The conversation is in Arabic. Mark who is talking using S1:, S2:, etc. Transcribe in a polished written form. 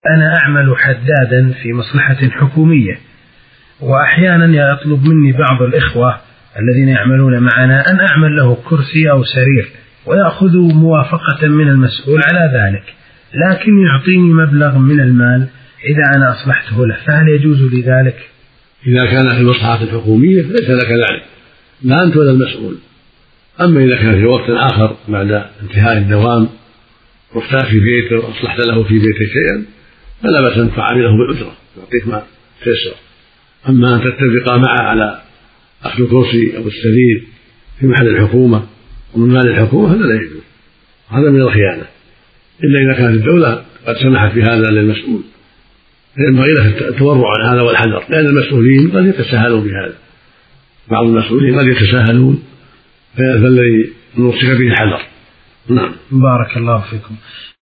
S1: أنا أعمل حدادا في مصلحة حكومية، وأحيانا يطلب مني بعض الإخوة الذين يعملون معنا أن أعمل له كرسي أو سرير، ويأخذ موافقة من المسؤول على ذلك، لكن يعطيني مبلغ من المال إذا أنا أصلحته له، فهل يجوز لي ذلك؟
S2: إذا كان في المصلحة الحكومية فليس لك ذلك، لا أنت ولا المسؤول. أما إذا كان في وقت آخر بعد انتهاء الدوام وافتاه في بيته وأصلحت له في بيته شيئا فلا بأس أن تعامله بالأجرة، يعطيك ما تيسر. أما أن تتفقا معه على أخذ الكرسي أو السرير في محل الحكومة ومن مال الحكومة هذا لا يجوز، هذا من الخيانة، إلا إذا كانت الدولة قد سمحت بهذا للمسؤول، فينبغي لك التورع عن هذا والحذر، لأن المسؤولين قد يتساهلون بهذا، بعض المسؤولين قد يتساهلون، فالذي نوصيك به الحذر. نعم.
S1: بارك الله فيكم.